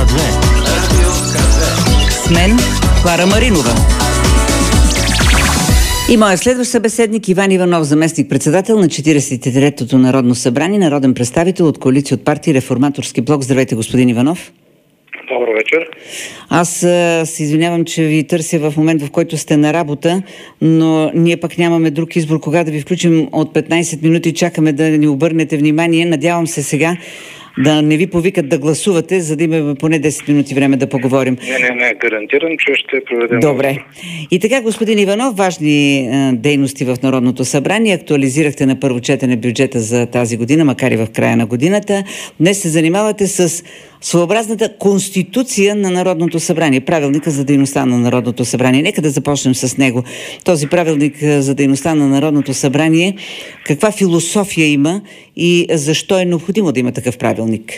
С мен Клара Маринова. И моя следващ събеседник Иван Иванов, заместник-председател на 43-то Народно събрание, народен представител от коалиция от партии Реформаторски блок. Здравейте, господин Иванов. Добър вечер. Аз се извинявам, че ви търся в момент, в който сте на работа, но ние пък нямаме друг избор кога да ви включим. От 15 минути чакаме да ни обърнете внимание. Надявам се сега да не ви повикат да гласувате, за да имаме поне 10 минути време да поговорим. Не, гарантирам, че ще проведем. Добре. И така, господин Иванов, важни дейности в Народното събрание. Актуализирахте на първо четене бюджета за тази година, макар и в края на годината. Днес се занимавате с своеобразната конституция на Народното събрание, правилника за дейността на Народното събрание. Нека да започнем с него. Този правилник за дейността на Народното събрание, каква философия има и защо е необходимо да има такъв правилник?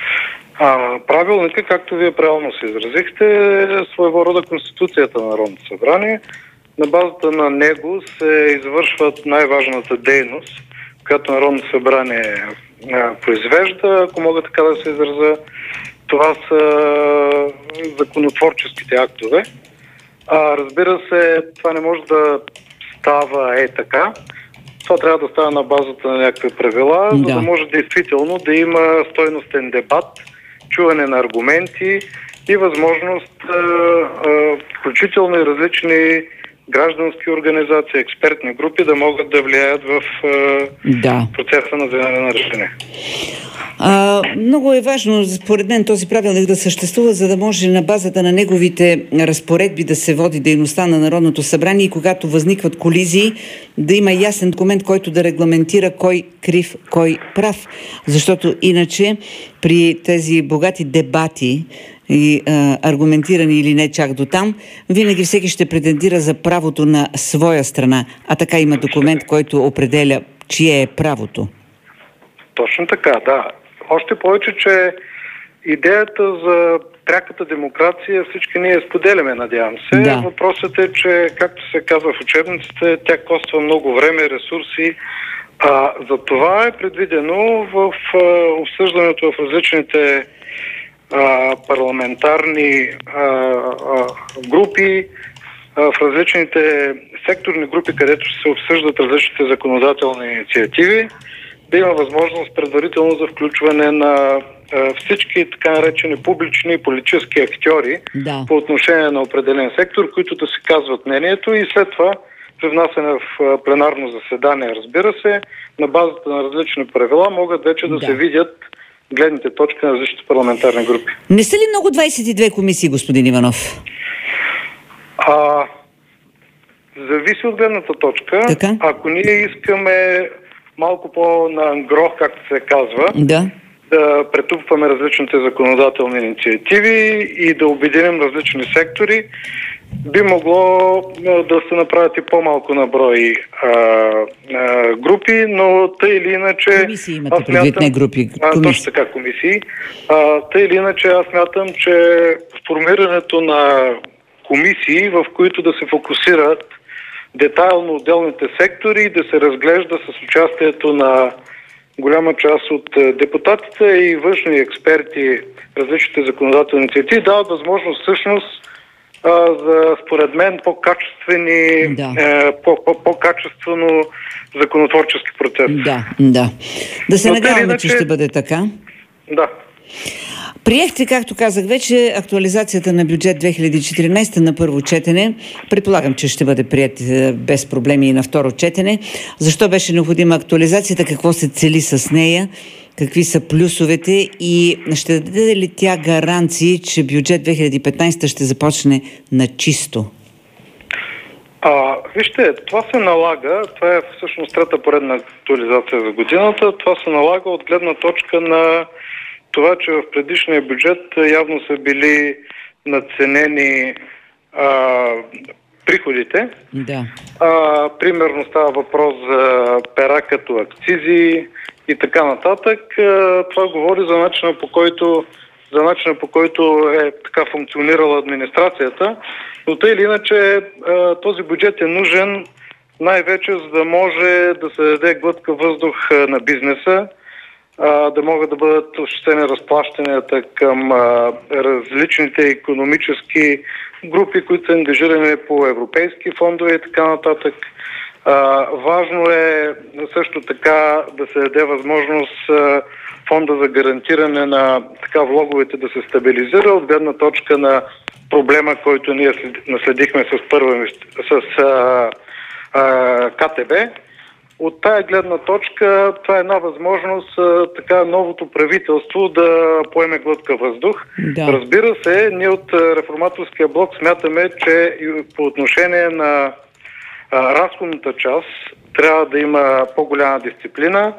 Правилника, както вие правилно се изразихте, е своего рода конституцията на Народното събрание. На базата на него се извършват най-важната дейност, която Народното събрание произвежда, ако мога така да се изразя. Това са законотворческите актове. Разбира се, това не може да става така. Това трябва да става на базата на някакви правила, за да може действително да има стойностен дебат, чуване на аргументи и възможност, включително и различни граждански организации, експертни групи да могат да влияят в процеса на вземане на решение. Много е важно, според мен, този правилник да съществува, за да може на базата на неговите разпоредби да се води дейността на Народното събрание и когато възникват колизии, да има ясен документ, който да регламентира кой крив, кой прав. Защото иначе при тези богати дебати и аргументирани или не чак до там, винаги всеки ще претендира за правото на своя страна, а така има документ, който определя чие е правото. Точно така, да. Още повече, че идеята за пряката демокрация всички ние споделяме, надявам се. Да. Въпросът е, че, както се казва в учебниците, тя коства много време, ресурси. За това е предвидено в обсъждането в различните парламентарни групи, в различните секторни групи, където се обсъждат различните законодателни инициативи, да има възможност предварително за включване на всички така наречени публични политически актьори по отношение на определен сектор, които да се казват мнението и след това при внасяне в пленарно заседание, разбира се, на базата на различни правила могат вече да се видят гледните точки на различните парламентарни групи. Не са ли много 22 комисии, господин Иванов? Зависи от гледната точка. Така? Ако ние искаме малко по-на ангро, както се казва, да претупваме различните законодателни инициативи и да обединим различни сектори, би могло да се направят и по-малко на брой групи, но тъй или иначе... Комисии имате предвид, не групи. Точно така, комисии. Тъй или иначе аз смятам, че формирането на комисии, в които да се фокусират детайлно отделните сектори, да се разглежда с участието на голяма част от депутатите и външни експерти, различните законодателни инициативи, дават възможност всъщност за, според мен, по-качествени, по-качествено законотворчески процес. Да се надяваме, че ще бъде така. Да. Приехте, както казах вече, актуализацията на бюджет 2014 на първо четене. Предполагам, че ще бъде прият без проблеми и на второ четене. Защо беше необходима актуализацията? Какво се цели с нея? Какви са плюсовете и ще даде ли тя гаранции, че бюджет 2015 ще започне на чисто? Вижте, това се налага, това е всъщност трета поредна актуализация за годината, това се налага от гледна точка на това, че в предишния бюджет явно са били надценени приходите. Примерно става въпрос за пера като акцизи и така нататък. Това говори за начина по който е така функционирала администрацията. Но тъй или иначе този бюджет е нужен най-вече за да може да се даде глътка въздух на бизнеса, да могат да бъдат осъществени разплащанията към различните икономически групи, които са ангажирани по европейски фондове и така нататък. Важно е също така да се даде възможност фонда за гарантиране на влоговете да се стабилизира от гледна точка на проблема, който ние наследихме с КТБ. От тая гледна точка това е една възможност новото правителство да поеме глътка въздух. Да. Разбира се, ние от Реформаторския блок смятаме, че по отношение на разходната част трябва да има по-голяма дисциплина.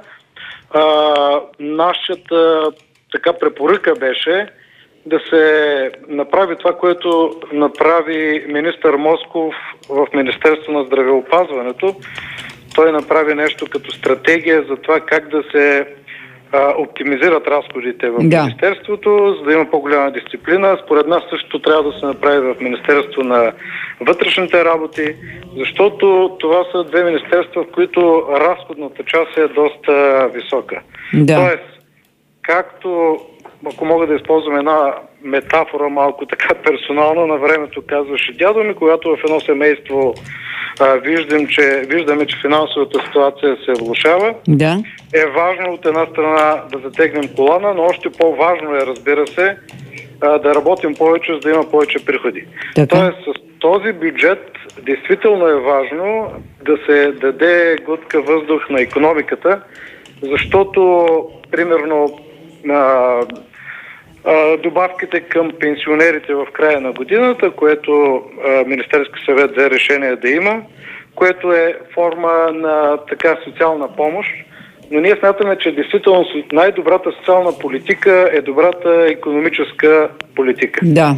Нашата препоръка беше да се направи това, което направи министър Москов в Министерство на здравеопазването. Той направи нещо като стратегия за това как да се оптимизират разходите в Министерството, за да има по-голяма дисциплина. Според нас също трябва да се направи в Министерство на вътрешните работи, защото това са две министерства, в които разходната част е доста висока. Да. Тоест, както, ако мога да използвам една метафора малко така персонална, на времето казваше дядо ми, когато в едно семейство виждаме, че финансовата ситуация се влошава. Да. Е важно от една страна да затегнем колана, но още по-важно е, разбира се, да работим повече, за да има повече приходи. Така. Тоест, с този бюджет действително е важно да се даде глътка въздух на икономиката, защото, примерно, добавките към пенсионерите в края на годината, което Министерски съвет взе решение да има, което е форма на социална помощ, но ние смятаме, че действително най-добрата социална политика е добрата икономическа политика. Да.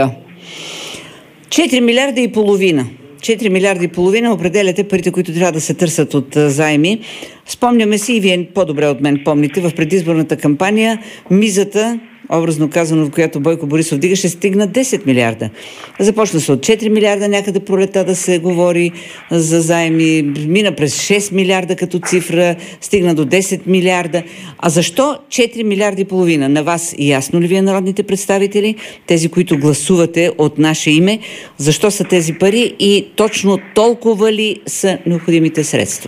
4 милиарда и половина. 4 милиарда и половина определяте парите, които трябва да се търсят от заеми. Спомняме си, и вие по-добре от мен помните, в предизборната кампания мизата, образно казано, в която Бойко Борисов дигаше, стигна 10 милиарда. Започна се от 4 милиарда някъде пролета да се говори за заеми, мина през 6 милиарда като цифра, стигна до 10 милиарда. А защо 4 милиарда и половина? На вас ясно ли вие, народните представители, тези, които гласувате от наше име, защо са тези пари и точно толкова ли са необходимите средства?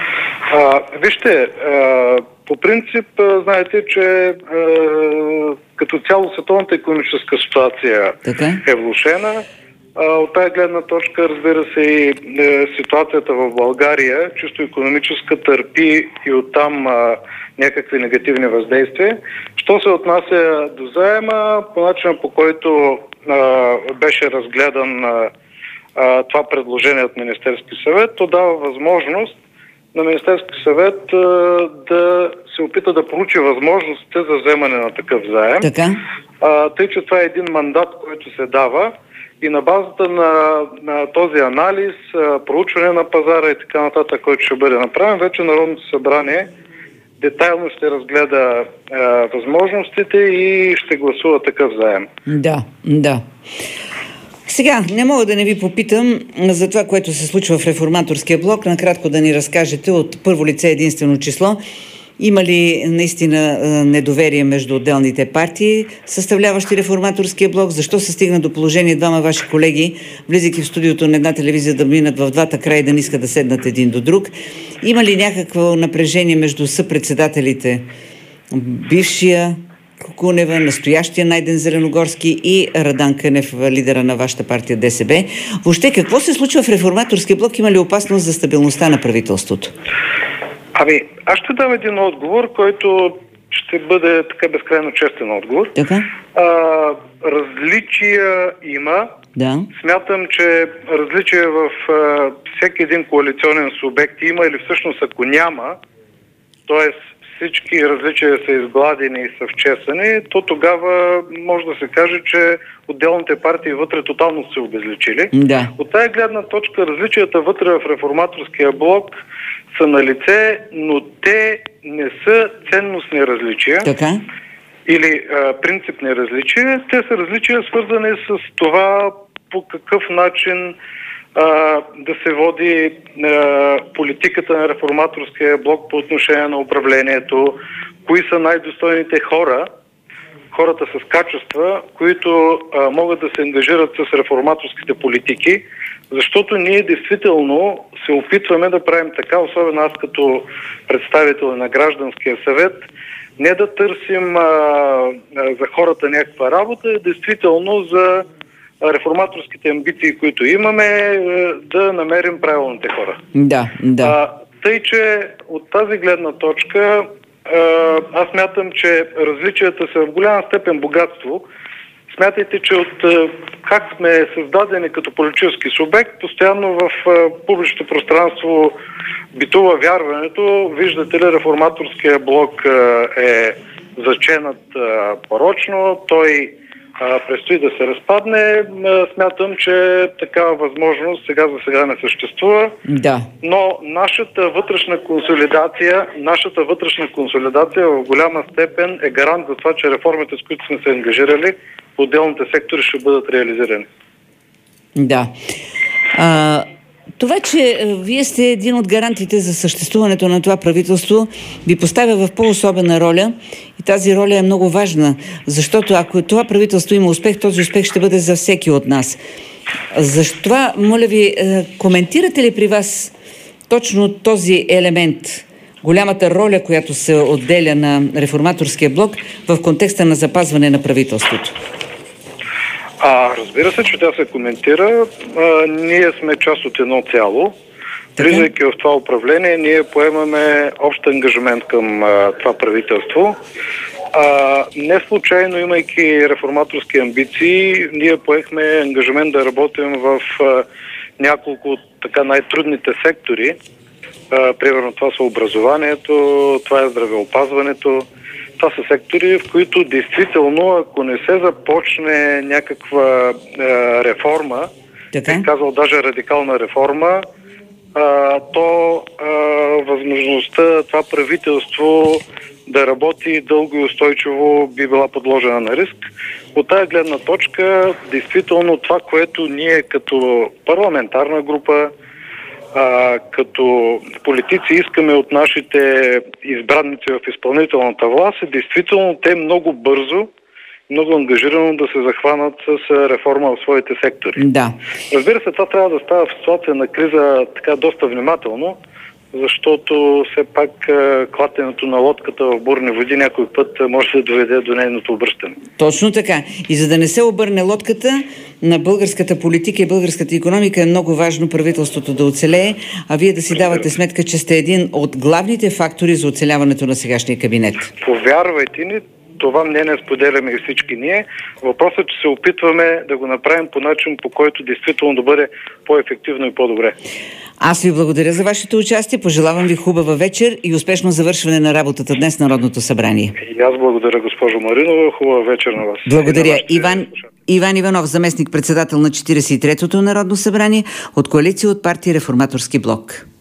Вижте, по принцип, знаете, че като цяло световната икономическа ситуация е влошена. От тази гледна точка, разбира се, и ситуацията в България, чисто икономическа, търпи и оттам някакви негативни въздействия. Що се отнася до заема, по начина, по който беше разгледан това предложение от Министерски съвет, то дава възможност на Министерски съвет да се опита да получи възможностите за вземане на такъв заем. Тъй, че това е един мандат, който се дава и на базата на този анализ, проучване на пазара и така нататък, който ще бъде направен, вече Народното събрание детайлно ще разгледа възможностите и ще гласува такъв заем. Да. Сега, не мога да не ви попитам за това, което се случва в Реформаторския блок. Накратко да ни разкажете от първо лице единствено число. Има ли наистина недоверие между отделните партии, съставляващи Реформаторския блок? Защо се стигна до положение двама ваши колеги, влизайки в студиото на една телевизия, да минат в двата края и да не искат да седнат един до друг? Има ли някакво напрежение между съпредседателите? Бившия Кунева, настоящия Найден Зеленогорски и Радан Кънев, лидера на вашата партия ДСБ. Въобще, какво се случва в Реформаторския блок? Има ли опасност за стабилността на правителството? Аз ще дам един отговор, който ще бъде безкрайно честен отговор. Различия има. Да. Смятам, че различия в всеки един коалиционен субект има, или всъщност ако няма, т.е. всички различия са изгладени и са вчесани, то тогава може да се каже, че отделните партии вътре тотално се обезличили. Да. От тая гледна точка различията вътре в Реформаторския блок са на лице, но те не са ценностни различия. Или принципни различия. Те са различия, свързани с това по какъв начин да се води политиката на Реформаторския блок по отношение на управлението, кои са най-достойните хората с качества, които могат да се ангажират с реформаторските политики, защото ние действително се опитваме да правим така, особено аз като представител на Гражданския съвет, не да търсим за хората някаква работа, действително за реформаторските амбиции, които имаме, да намерим правилните хора. Да. Тъй, че от тази гледна точка аз смятам, че различията са в голяма степен богатство. Смятайте, че от как сме създадени като политически субект, постоянно в публичното пространство битува вярването. Виждате ли, реформаторския блок е заченат порочно, той предстои да се разпадне. Смятам, че такава възможност сега за сега не съществува. Да. Но нашата вътрешна консолидация в голяма степен е гарант за това, че реформите, с които сме се ангажирали, в отделните сектори ще бъдат реализирани. Да. Това, че вие сте един от гарантите за съществуването на това правителство, ви поставя в по-особена роля и тази роля е много важна, защото ако това правителство има успех, този успех ще бъде за всеки от нас. Затова, моля ви, коментирате ли при вас точно този елемент, голямата роля, която се отделя на реформаторския блок в контекста на запазване на правителството? Разбира се, че тя се коментира. Ние сме част от едно цяло. Влизайки в това управление, ние поемаме общ ангажимент към това правителство. Не случайно, имайки реформаторски амбиции, ние поехме ангажимент да работим в няколко от така най-трудните сектори. Примерно това са образованието, това е здравеопазването. Това са сектори, в които действително, ако не се започне някаква реформа, бих казал даже радикална реформа, то възможността това правителство да работи дълго и устойчиво би била подложена на риск. От тая гледна точка, действително това, което ние като парламентарна група, като политици искаме от нашите избранници в изпълнителната власт, е действително те много бързо, много ангажирано да се захванат с реформа в своите сектори. Да. Разбира се, това трябва да става в ситуация на криза така доста внимателно, защото все пак клатенето на лодката в бурни води някой път може да доведе до нейното обръщане. Точно така. И за да не се обърне лодката на българската политика и българската икономика, е много важно правителството да оцелее, а вие да си давате сметка, че сте един от главните фактори за оцеляването на сегашния кабинет. Повярвайте ни, това мнение споделяме и всички ние. Въпросът е, че се опитваме да го направим по начин, по който действително да бъде по-ефективно и по-добре. Аз ви благодаря за вашето участие, пожелавам ви хубава вечер и успешно завършване на работата днес в Народното събрание. И аз благодаря, госпожо Маринова. Хубава вечер на вас. Благодаря. Иван Иванов, заместник-председател на 43-то Народно събрание от коалиция от партия Реформаторски блок.